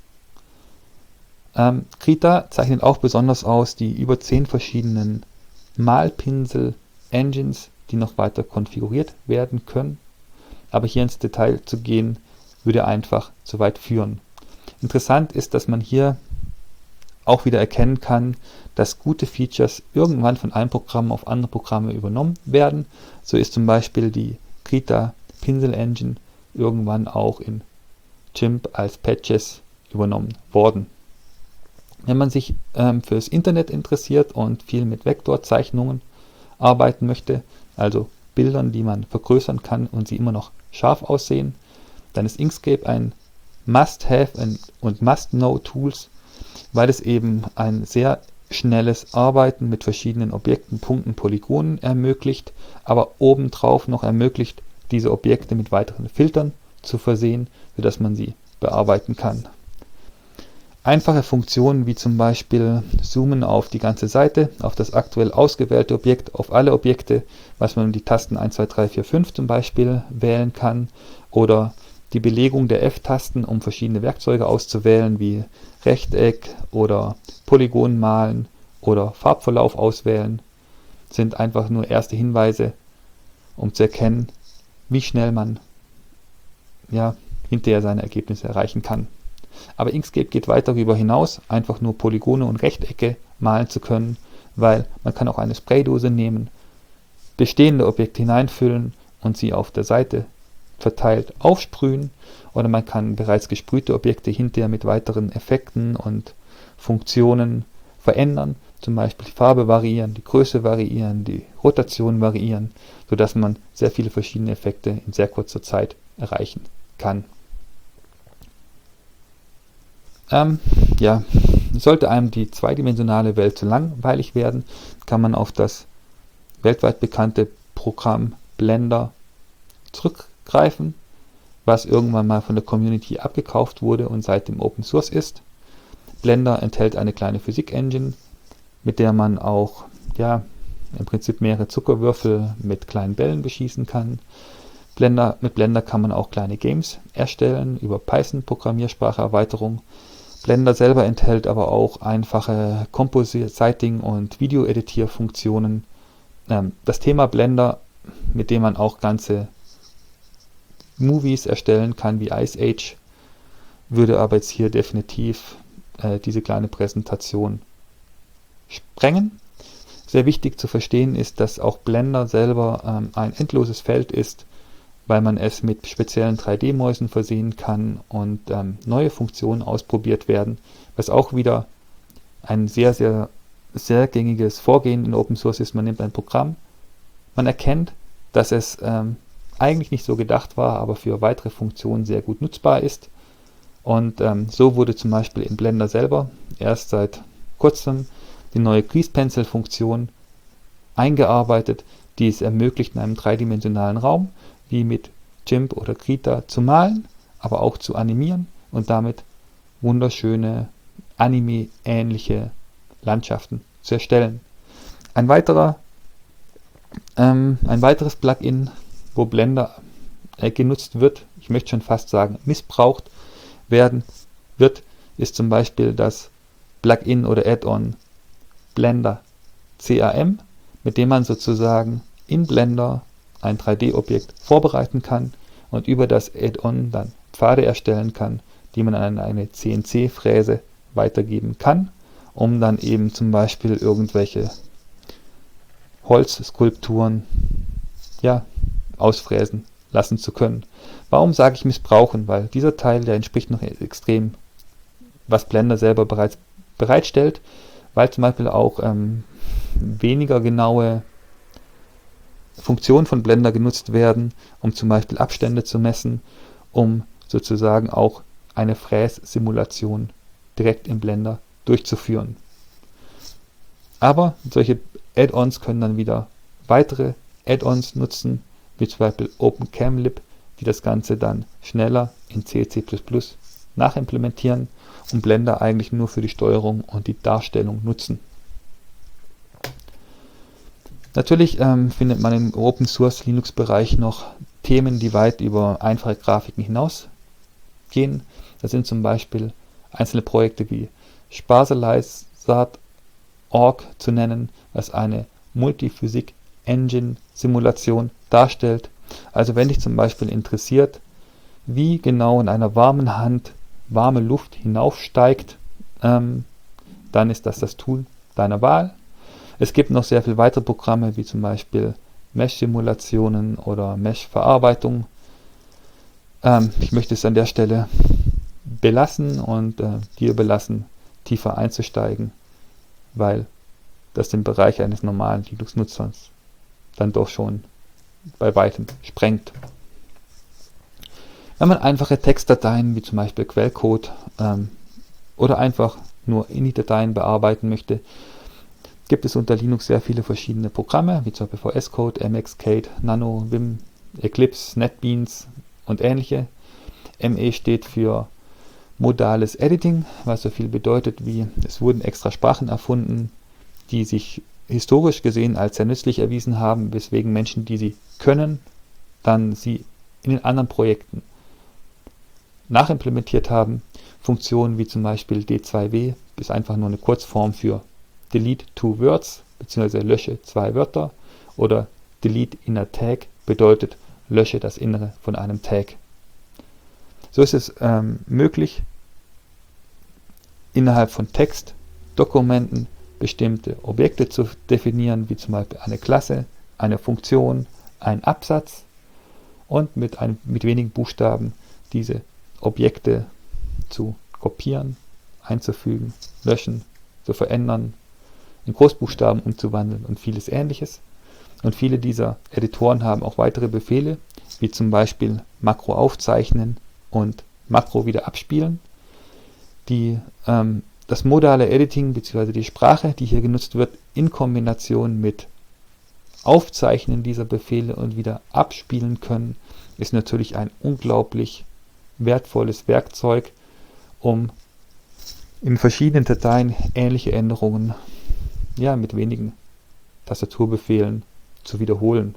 Ähm, Krita zeichnet auch besonders aus die über zehn verschiedenen Malpinsel-Engines, die noch weiter konfiguriert werden können. Aber hier ins Detail zu gehen, würde einfach zu weit führen. Interessant ist, dass man hier auch wieder erkennen kann, dass gute Features irgendwann von einem Programm auf andere Programme übernommen werden. So ist zum Beispiel die Krita Pinsel Engine irgendwann auch in GIMP als Patches übernommen worden. Wenn man sich ähm, fürs Internet interessiert und viel mit Vektorzeichnungen arbeiten möchte, also Bildern, die man vergrößern kann und sie immer noch scharf aussehen, dann ist Inkscape ein Must-Have und Must-Know-Tools, weil es eben ein sehr schnelles Arbeiten mit verschiedenen Objekten, Punkten, Polygonen ermöglicht, aber obendrauf noch ermöglicht, diese Objekte mit weiteren Filtern zu versehen, sodass man sie bearbeiten kann. Einfache Funktionen wie zum Beispiel Zoomen auf die ganze Seite, auf das aktuell ausgewählte Objekt, auf alle Objekte, was man mit die Tasten eins, zwei, drei, vier, fünf zum Beispiel wählen kann, oder die Belegung der F-Tasten, um verschiedene Werkzeuge auszuwählen, wie Rechteck oder Polygon malen oder Farbverlauf auswählen, sind einfach nur erste Hinweise, um zu erkennen, wie schnell man ja, hinterher seine Ergebnisse erreichen kann. Aber Inkscape geht weit darüber hinaus, einfach nur Polygone und Rechtecke malen zu können, weil man kann auch eine Spraydose nehmen, bestehende Objekte hineinfüllen und sie auf der Seite verteilt aufsprühen, oder man kann bereits gesprühte Objekte hinterher mit weiteren Effekten und Funktionen verändern, zum Beispiel die Farbe variieren, die Größe variieren, die Rotation variieren, sodass man sehr viele verschiedene Effekte in sehr kurzer Zeit erreichen kann. Ähm, ja, sollte einem die zweidimensionale Welt zu langweilig werden, kann man auf das weltweit bekannte Programm Blender zurückgreifen, was irgendwann mal von der Community abgekauft wurde und seitdem Open Source ist. Blender enthält eine kleine Physik-Engine, mit der man auch ja, im Prinzip mehrere Zuckerwürfel mit kleinen Bällen beschießen kann. Blender, mit Blender kann man auch kleine Games erstellen über Python-Programmiersprache-Erweiterung. Blender selber enthält aber auch einfache Compositing- und Video-Editierfunktionen. Ähm, das Thema Blender, mit dem man auch ganze Movies erstellen kann wie Ice Age, würde aber jetzt hier definitiv äh, diese kleine Präsentation sprengen. Sehr wichtig zu verstehen ist, dass auch Blender selber ähm, ein endloses Feld ist, weil man es mit speziellen drei D Mäusen versehen kann und ähm, neue Funktionen ausprobiert werden, was auch wieder ein sehr, sehr, sehr gängiges Vorgehen in Open Source ist. Man nimmt ein Programm, man erkennt, dass es ähm, eigentlich nicht so gedacht war, aber für weitere Funktionen sehr gut nutzbar ist. Und ähm, so wurde zum Beispiel in Blender selber erst seit kurzem die neue Grease Pencil Funktion eingearbeitet, die es ermöglicht, in einem dreidimensionalen Raum wie mit GIMP oder Krita zu malen, aber auch zu animieren und damit wunderschöne Anime-ähnliche Landschaften zu erstellen. Ein weiterer, ähm, ein weiteres Plugin, wo Blender äh, genutzt wird, ich möchte schon fast sagen missbraucht werden wird, ist zum Beispiel das Plugin oder Add-on Blender C A M, mit dem man sozusagen in Blender ein drei D Objekt vorbereiten kann und über das Add-on dann Pfade erstellen kann, die man an eine C N C-Fräse weitergeben kann, um dann eben zum Beispiel irgendwelche Holzskulpturen ja, ausfräsen lassen zu können. Warum sage ich missbrauchen? Weil dieser Teil, der entspricht noch extrem, was Blender selber bereits bereitstellt, weil zum Beispiel auch ähm, weniger genaue Funktionen von Blender genutzt werden, um zum Beispiel Abstände zu messen, um sozusagen auch eine Frässimulation direkt im Blender durchzuführen. Aber solche Add-ons können dann wieder weitere Add-ons nutzen, wie zum Beispiel OpenCamLib, die das Ganze dann schneller in C, C plus plus nachimplementieren und Blender eigentlich nur für die Steuerung und die Darstellung nutzen. Natürlich ähm, findet man im Open Source Linux Bereich noch Themen, die weit über einfache Grafiken hinausgehen. Das sind zum Beispiel einzelne Projekte wie Sparsalized Punkt org zu nennen, was eine Multiphysik-Engine-Simulation darstellt. Also wenn dich zum Beispiel interessiert, wie genau in einer warmen Hand warme Luft hinaufsteigt, ähm, dann ist das das Tool deiner Wahl. Es gibt noch sehr viele weitere Programme, wie zum Beispiel Mesh-Simulationen oder Mesh-Verarbeitung. Ähm, ich möchte es an der Stelle belassen und äh, dir belassen, tiefer einzusteigen, weil das den Bereich eines normalen Linux-Nutzers dann doch schon bei weitem sprengt. Wenn man einfache Textdateien wie zum Beispiel Quellcode ähm, oder einfach nur Init-Dateien bearbeiten möchte, gibt es unter Linux sehr viele verschiedene Programme, wie zum Beispiel V S Code, M X, Kate, Nano, Vim, Eclipse, NetBeans und ähnliche. M E steht für modales Editing, was so viel bedeutet wie, es wurden extra Sprachen erfunden, die sich historisch gesehen als sehr nützlich erwiesen haben, weswegen Menschen, die sie können, dann sie in den anderen Projekten nachimplementiert haben. Funktionen wie zum Beispiel D zwei W ist einfach nur eine Kurzform für Delete two Words bzw. lösche zwei Wörter, oder Delete Inner Tag bedeutet lösche das Innere von einem Tag. So ist es ähm, möglich, innerhalb von Textdokumenten bestimmte Objekte zu definieren, wie zum Beispiel eine Klasse, eine Funktion, einen Absatz, und mit, einem, mit wenigen Buchstaben diese Objekte zu kopieren, einzufügen, löschen, zu verändern, in Großbuchstaben umzuwandeln und vieles Ähnliches. Und viele dieser Editoren haben auch weitere Befehle, wie zum Beispiel Makro aufzeichnen und Makro wieder abspielen. Die, ähm, das modale Editing bzw. die Sprache, die hier genutzt wird, in Kombination mit Aufzeichnen dieser Befehle und wieder abspielen können, ist natürlich ein unglaublich wertvolles Werkzeug, um in verschiedenen Dateien ähnliche Änderungen ja, mit wenigen Tastaturbefehlen zu wiederholen.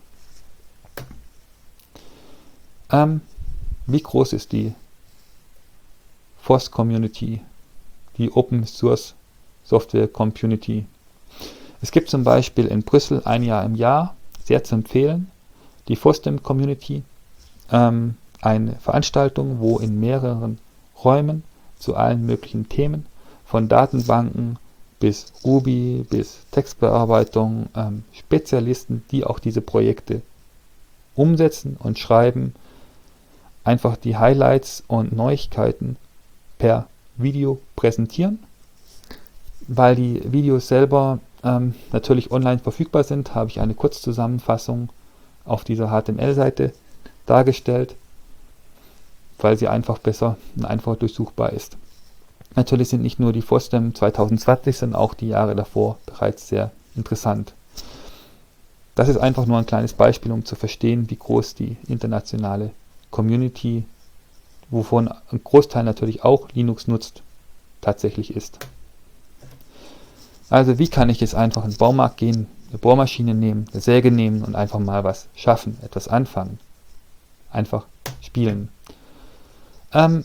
Ähm, wie groß ist die F O S Community, die Open Source Software Community? Es gibt zum Beispiel in Brüssel ein Jahr im Jahr, sehr zu empfehlen, die FOSDEM Community, ähm, eine Veranstaltung, wo in mehreren Räumen zu allen möglichen Themen, von Datenbanken bis Ruby, bis Textbearbeitung, ähm, Spezialisten, die auch diese Projekte umsetzen und schreiben, einfach die Highlights und Neuigkeiten per Video präsentieren. Weil die Videos selber ähm, natürlich online verfügbar sind, habe ich eine Kurzzusammenfassung auf dieser H T M L-Seite dargestellt, weil sie einfach besser und einfacher durchsuchbar ist. Natürlich sind nicht nur die FOSDEM zwanzig zwanzig, sondern auch die Jahre davor bereits sehr interessant. Das ist einfach nur ein kleines Beispiel, um zu verstehen, wie groß die internationale Community, wovon ein Großteil natürlich auch Linux nutzt, tatsächlich ist. Also wie kann ich jetzt einfach in den Baumarkt gehen, eine Bohrmaschine nehmen, eine Säge nehmen und einfach mal was schaffen, etwas anfangen. Einfach spielen. Ähm,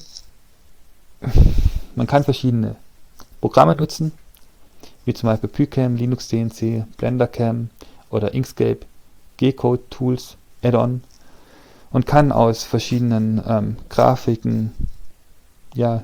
man kann verschiedene Programme nutzen, wie zum Beispiel Pycam, Linux D N C, BlenderCam oder Inkscape, G-Code Tools, Add-on, und kann aus verschiedenen ähm, Grafiken ja,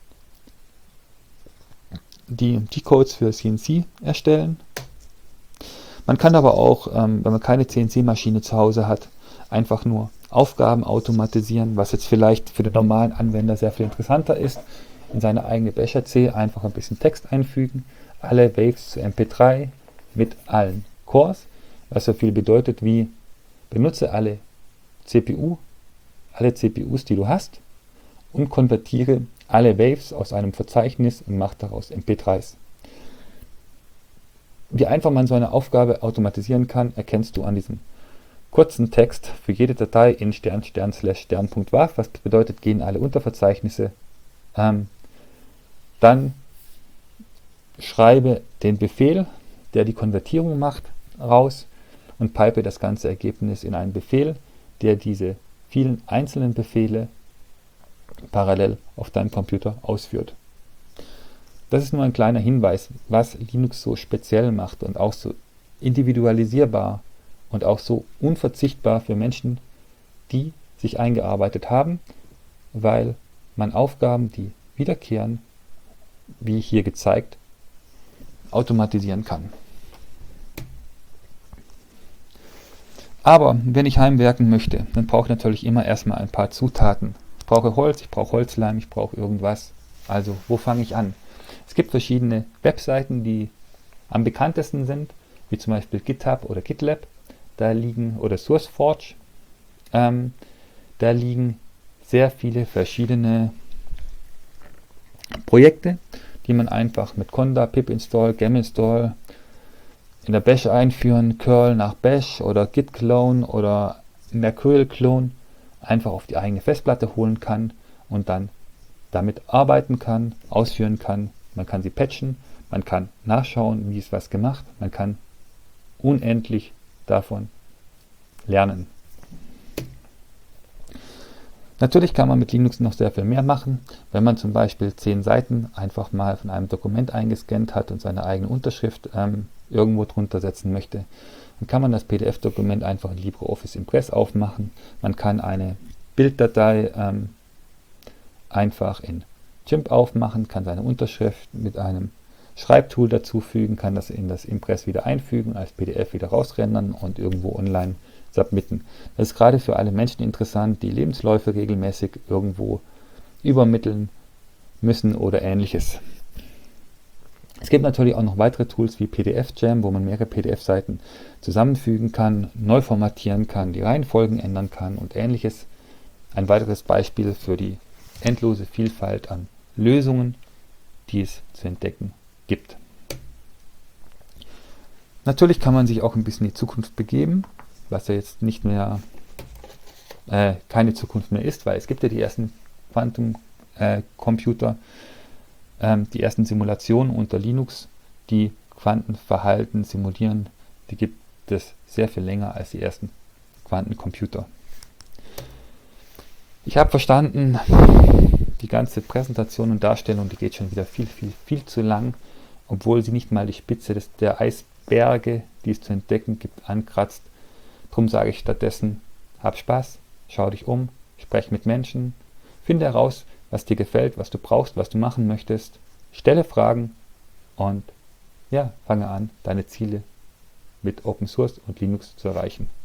die, die Codes für C N C erstellen. Man kann aber auch, ähm, wenn man keine C N C-Maschine zu Hause hat, einfach nur Aufgaben automatisieren, was jetzt vielleicht für den normalen Anwender sehr viel interessanter ist. In seine eigene Bash-C einfach ein bisschen Text einfügen, alle Waves zu M P drei mit allen Cores, was so viel bedeutet wie benutze alle C P U, alle C P Us, die du hast, und konvertiere alle Waves aus einem Verzeichnis und mache daraus M P dreis. Wie einfach man so eine Aufgabe automatisieren kann, erkennst du an diesem kurzen Text für jede Datei in Stern, Stern, Slash, Stern.wav, was bedeutet, gehen alle Unterverzeichnisse. Ähm, dann schreibe den Befehl, der die Konvertierung macht, raus. und pipe das ganze Ergebnis in einen Befehl, der diese vielen einzelnen Befehle parallel auf deinem Computer ausführt. Das ist nur ein kleiner Hinweis, was Linux so speziell macht und auch so individualisierbar und auch so unverzichtbar für Menschen, die sich eingearbeitet haben, weil man Aufgaben, die wiederkehren, wie hier gezeigt, automatisieren kann. Aber wenn ich heimwerken möchte, dann brauche ich natürlich immer erstmal ein paar Zutaten. Ich brauche Holz, ich brauche Holzleim, ich brauche irgendwas. Also, wo fange ich an? Es gibt verschiedene Webseiten, die am bekanntesten sind, wie zum Beispiel GitHub oder GitLab. Da liegen, oder SourceForge, ähm, da liegen sehr viele verschiedene Projekte, die man einfach mit Conda, pip install, gem install in der Bash einführen, curl nach Bash oder git clone oder Mercurial clone einfach auf die eigene Festplatte holen kann und dann damit arbeiten kann, ausführen kann. Man kann sie patchen, man kann nachschauen, wie ist was gemacht, man kann unendlich davon lernen. Natürlich kann man mit Linux noch sehr viel mehr machen. Wenn man zum Beispiel zehn Seiten einfach mal von einem Dokument eingescannt hat und seine eigene Unterschrift ähm, irgendwo drunter setzen möchte, dann kann man das P D F-Dokument einfach in LibreOffice Impress aufmachen. Man kann eine Bilddatei ähm, einfach in GIMP aufmachen, kann seine Unterschrift mit einem Schreibtool dazufügen, kann das in das Impress wieder einfügen, als P D F wieder rausrendern und irgendwo online submitten. Das ist gerade für alle Menschen interessant, die Lebensläufe regelmäßig irgendwo übermitteln müssen oder ähnliches. Es gibt natürlich auch noch weitere Tools wie P D F Jam, wo man mehrere P D F-Seiten zusammenfügen kann, neu formatieren kann, die Reihenfolgen ändern kann und ähnliches. Ein weiteres Beispiel für die endlose Vielfalt an Lösungen, die es zu entdecken gibt. Natürlich kann man sich auch ein bisschen in die Zukunft begeben, was ja jetzt nicht mehr, äh, keine Zukunft mehr ist, weil es gibt ja die ersten Quantencomputer, äh, ähm, die ersten Simulationen unter Linux, die Quantenverhalten simulieren, die gibt es sehr viel länger als die ersten Quantencomputer. Ich habe verstanden, die ganze Präsentation und Darstellung, die geht schon wieder viel, viel, viel zu lang, obwohl sie nicht mal die Spitze des, der Eisberge, die es zu entdecken gibt, ankratzt. Darum sage ich stattdessen, hab Spaß, schau dich um, sprech mit Menschen, finde heraus, was dir gefällt, was du brauchst, was du machen möchtest, stelle Fragen und ja, fange an, deine Ziele mit Open Source und Linux zu erreichen.